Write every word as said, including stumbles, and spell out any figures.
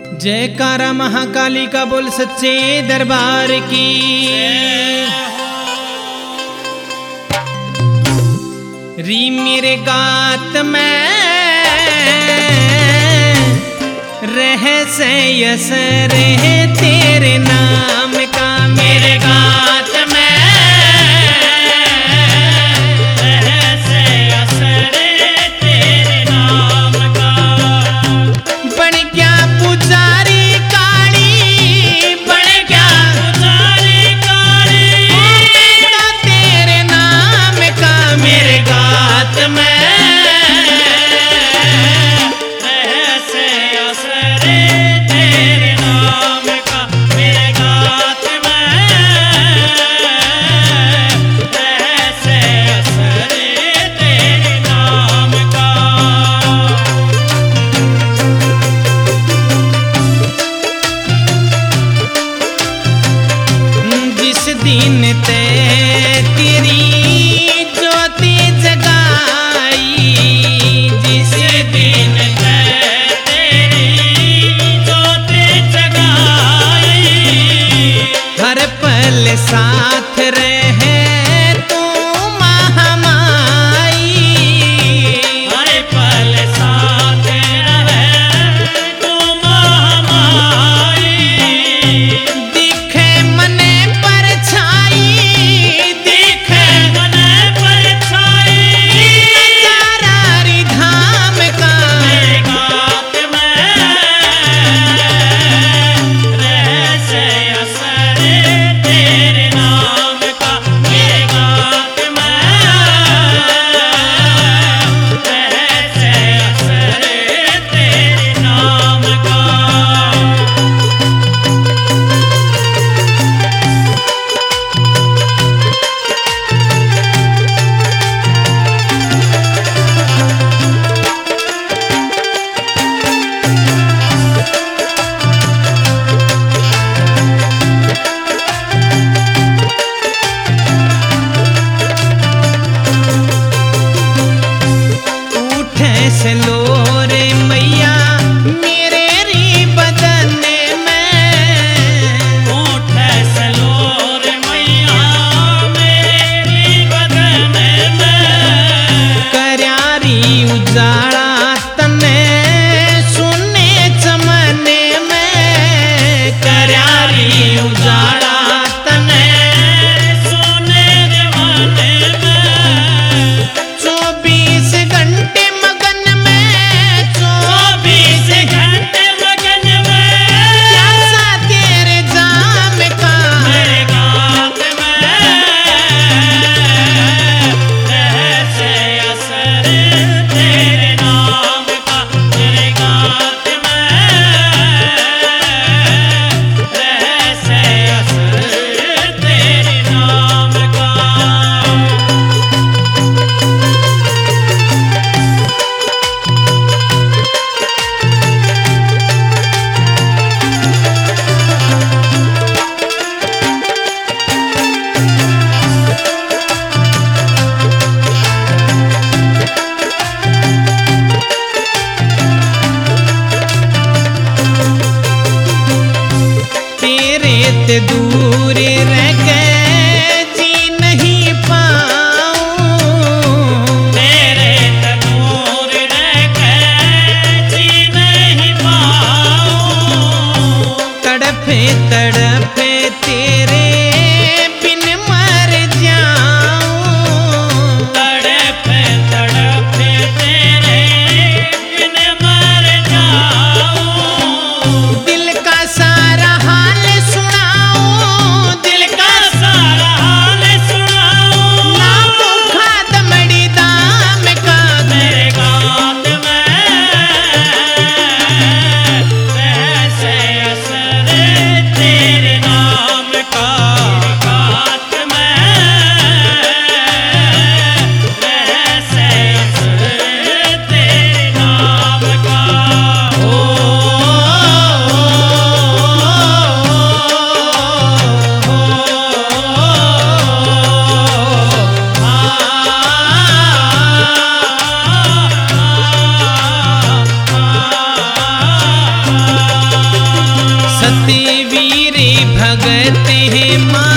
जयकारा महाकाली का बोल सच्चे दरबार की। री मेरे गात में रह से यस रहे तेरे नाम का, मेरे गात में रह से यस रहे तेरे नाम का। बन गया पुजारी काली, बन गया पुजारी काली, का तेरे नाम का मेरे गात में दिन ते तेरी ज्योति जगाई, जिस दिन ते तेरी ज्योति जगाई, हर पल साथ रहे तू महामाई, हर पल साथ रहे तू महामाई। दिखे मने से लो रे मैया मेरे री बदन में, उठे से लो रे मैया मेरी बदन में, करयारी उजाड़ा तने सुने चमने में, करयारी उजाड़ा तने सुने जमाने में। चौबीस घंटे ते दूर रह गए जी नहीं पाऊं, तेरे ते दूर रह गए जी नहीं पाऊं। तड़पे तड़पे तेरे बिन मर जाऊं, तड़पे तड़पे तेरे बिन मर जाऊं। दिल का सारा हाल तेरे भगत है माँ